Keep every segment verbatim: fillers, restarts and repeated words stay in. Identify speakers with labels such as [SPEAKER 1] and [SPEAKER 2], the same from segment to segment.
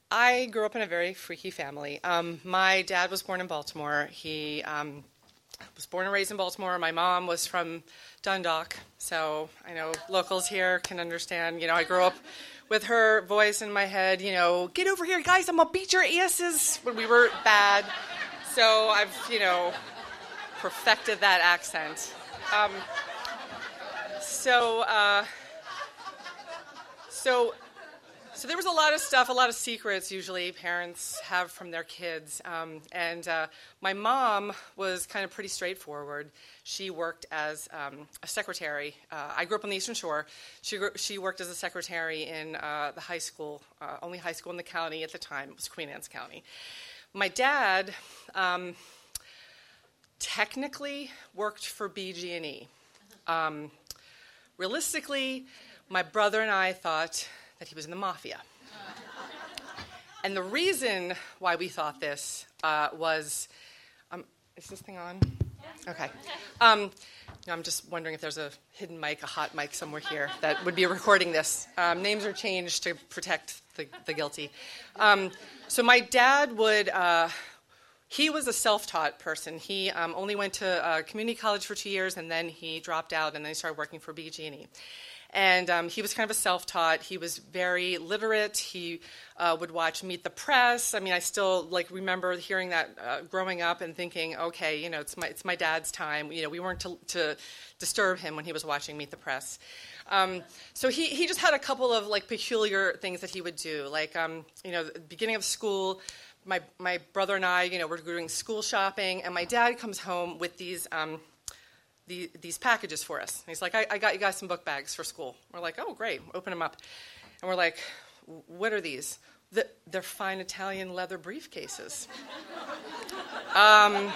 [SPEAKER 1] I grew up in a very freaky family. Um, my dad was born in Baltimore. He um, was born and raised in Baltimore. My mom was from Dundalk, so I know locals here can understand. You know, I grew up with her voice in my head, you know, get over here, guys, I'm going to beat your asses when we were bad. So I've, you know, perfected that accent. Um, so, uh, so... So there was a lot of stuff, a lot of secrets usually parents have from their kids. Um, and uh, my mom was kind of pretty straightforward. She worked as um, a secretary. Uh, I grew up on the Eastern Shore. She, she worked as a secretary in uh, the high school, uh, only high school in the county at the time. It was Queen Anne's County. My dad um, technically worked for B G and E. Um, realistically, my brother and I thought that he was in the mafia. And the reason why we thought this uh, was, um, is this thing on? Okay. Um, no, I'm just wondering if there's a hidden mic, a hot mic somewhere here that would be recording this. Um, names are changed to protect the, the guilty. Um, so my dad would, uh, he was a self-taught person. He um, only went to uh, community college for two years, and then he dropped out, and then he started working for B G and E. And um, he was kind of a self-taught. He was very literate. He uh, would watch Meet the Press. I mean, I still like remember hearing that uh, growing up and thinking, okay, you know, it's my it's my dad's time. You know, we weren't to, to disturb him when he was watching Meet the Press. Um, so he he just had a couple of like peculiar things that he would do. Like, um, you know, the beginning of school, my my brother and I, you know, were doing school shopping, and my dad comes home with these. Um, The, these packages for us. And he's like, I, I got you guys some book bags for school. We're like, oh, great. Open them up. And we're like, what are these? The, they're fine Italian leather briefcases. um,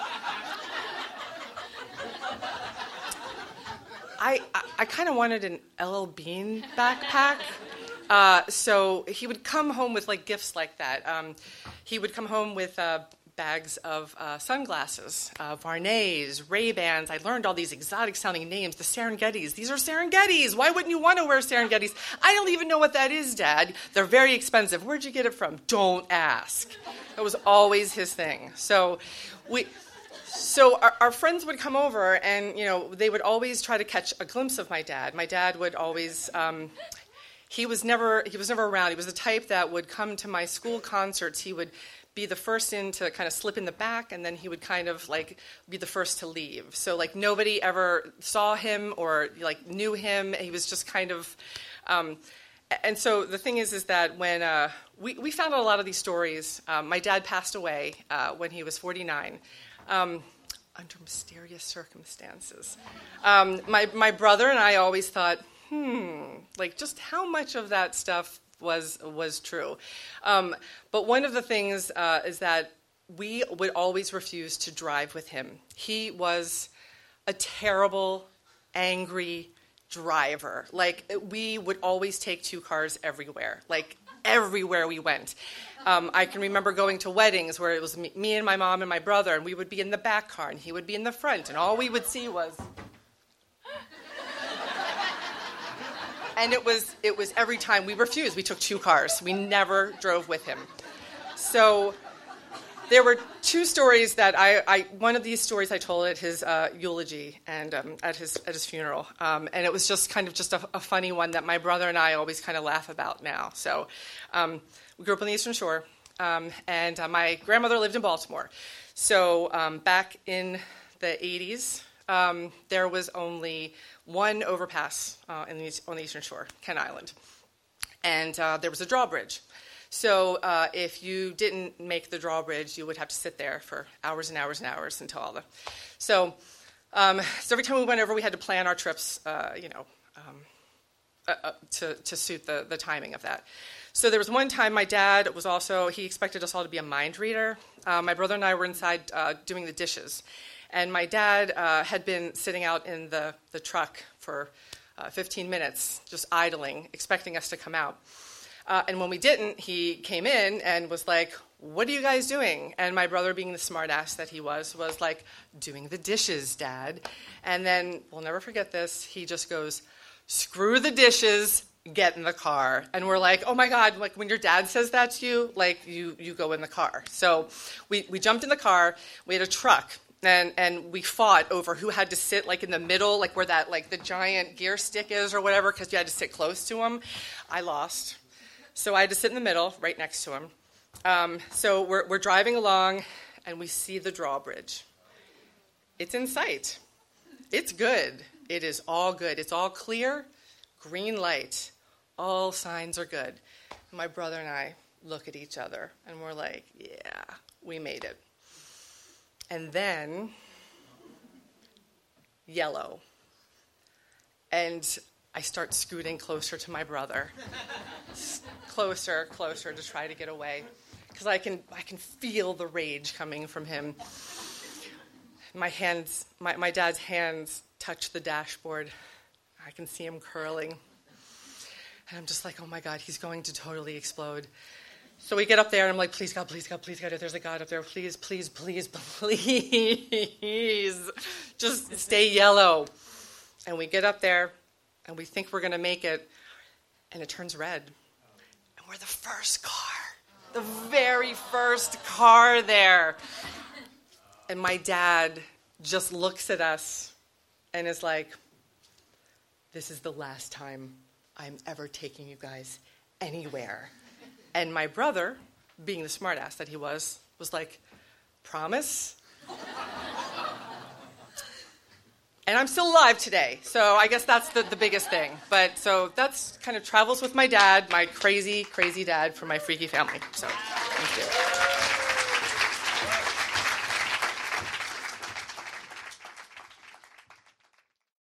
[SPEAKER 1] I, I, I kind of wanted an L L Bean backpack. Uh, so he would come home with like gifts like that. Um, he would come home with uh, bags of uh, sunglasses, uh, Varnays, Ray-Bans. I learned all these exotic-sounding names, the Serengetis. These are Serengetis. Why wouldn't you want to wear Serengetis? I don't even know what that is, Dad. They're very expensive. Where'd you get it from? Don't ask. That was always his thing. So we... So our, our friends would come over, and, you know, they would always try to catch a glimpse of my dad. My dad would always... Um, he was never he was never around. He was the type that would come to my school concerts. He would be the first in to kind of slip in the back, and then he would kind of like be the first to leave. So like nobody ever saw him or like knew him. He was just kind of, um, and so the thing is, is that when uh, we we found out a lot of these stories. Um, my dad passed away uh, when he was forty-nine. Um, under mysterious circumstances. Um, my my brother and I always thought, hmm, like just how much of that stuff was was true. Um, but one of the things uh, is that we would always refuse to drive with him. He was a terrible, angry driver. Like, we would always take two cars everywhere, like everywhere we went. Um, I can remember going to weddings where it was me, me and my mom and my brother, and we would be in the back car, and he would be in the front, and all we would see was... And it was it was every time we refused. We took two cars. We never drove with him. So there were two stories that I, I one of these stories I told at his uh, eulogy and um, at his at his funeral, um, and it was just kind of just a, a funny one that my brother and I always kind of laugh about now. So um, we grew up on the Eastern Shore, um, and uh, my grandmother lived in Baltimore. So um, back in the eighties, um, there was only one overpass uh, in the, on the Eastern Shore, Kent Island, and uh, there was a drawbridge. So uh, if you didn't make the drawbridge, you would have to sit there for hours and hours and hours until all the... So, um, so every time we went over, we had to plan our trips, uh, you know, um, uh, uh, to, to suit the, the timing of that. So there was one time my dad was also, he expected us all to be a mind reader. Uh, my brother and I were inside uh, doing the dishes. And my dad uh, had been sitting out in the, the truck for uh, fifteen minutes, just idling, expecting us to come out. Uh, and when we didn't, he came in and was like, what are you guys doing? And my brother, being the smart ass that he was, was like, doing the dishes, Dad. And then, we'll never forget this, he just goes, screw the dishes, get in the car. And we're like, oh my God, like when your dad says that to you, like you, you go in the car. So we, we jumped in the car, we had a truck, and, and we fought over who had to sit like in the middle, like where that, like the giant gear stick is or whatever, because you had to sit close to him. I lost. So I had to sit in the middle, right next to him. Um, so we're, we're driving along, and we see the drawbridge. It's in sight. It's good. It is all good. It's all clear, green light. All signs are good. My brother and I look at each other, and we're like, yeah, we made it. And then, yellow. And I start scooting closer to my brother. Closer, closer to try to get away. Because I can I can feel the rage coming from him. My hands, my, my dad's hands touch the dashboard. I can see him curling. And I'm just like, oh my God, he's going to totally explode. So we get up there, and I'm like, please, God, please, God, please, God, if there's a God up there, please, please, please, please, just stay yellow. And we get up there, and we think we're going to make it, and it turns red. And we're the first car, the very first car there. And my dad just looks at us and is like, this is the last time I'm ever taking you guys anywhere. And my brother, being the smartass that he was, was like, promise? And I'm still alive today, so I guess that's the, the biggest thing. But so that's kind of travels with my dad, my crazy, crazy dad from my freaky family. So thank you.